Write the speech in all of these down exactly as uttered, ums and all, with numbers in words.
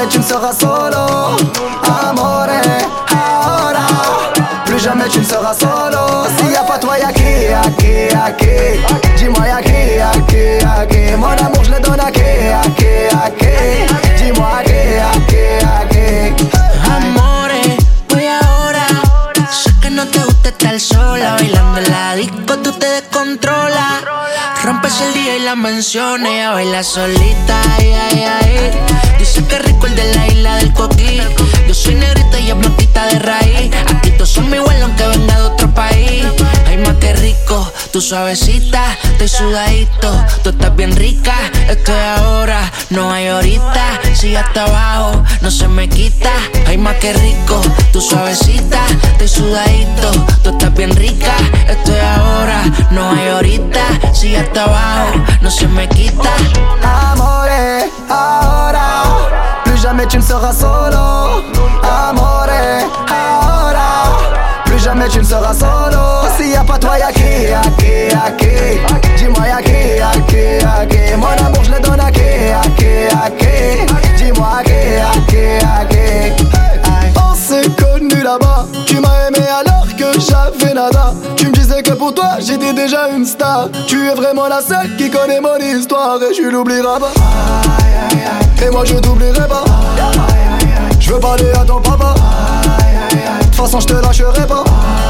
tu ne seras solo. Amore, ahora. Plus jamais tu ne seras solo. S'il y a pas toi, y'a qui, y'a qui, y'a qui. Dis-moi y'a qui, y'a qui, y'a qui. Mon amour je le donne à qui, à qui, à qui. Dis-moi à qui, à qui, à qui. Amore, voy ahora. Sé que no te gusta estar sola. Bailando en la disco tú te descontrolas. Rompes el día y la menciones. Ella baila solita, ay, ay, ay. Dice que rico el de la isla del coquí. Yo soy negrita y ella blanquita de raíz. Aquí todos son igual aunque venga de otro país. Ay, más que rico, tú suavecita, estoy sudadito. Tú estás bien rica, esto es ahora, no hay ahorita. Sigue hasta abajo, no se me quita. Ay, más que rico, tú suavecita, estoy sudadito. Tú estás bien rica, esto es ahora, no hay ahorita. Sigue hasta abajo, no se me quita. Amore, ahora. Plus jamais tu ne seras solo. Amore, ahora. Plus jamais tu ne seras solo. S'il y a pas toi, y'a qui, y'a qui, y'a qui. Dis-moi y'a qui, y'a qui, y'a qui. Mon amour je le donne à qui, à qui, à qui. Dis-moi à qui, à qui, à qui. On s'est connus là-bas. Tu m'as aimé alors que j'avais nada. Tu me disais que pour toi j'étais déjà une star. Tu es vraiment la seule qui connaît mon histoire. Et je l'oublierai pas. Et moi je t'oublierai pas. Je veux parler à ton papa. De toute façon je te lâcherai pas.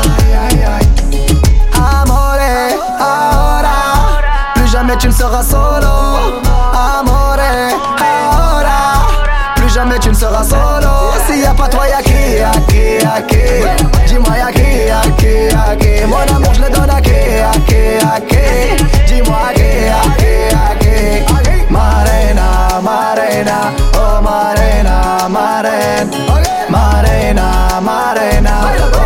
Amore, ahora. Plus jamais tu ne seras solo. Amore, ahora. Plus jamais tu ne seras solo. S'il y a pas toi y'a qui, y'a qui, y'a qui. Dis-moi y'a qui, y'a qui, y'a qui. Mon amour je le donne à qui, à qui, à qui. Dis-moi à qui, à qui, à qui. Marena, Marena, oh Marena, Marena, Marena, Marena.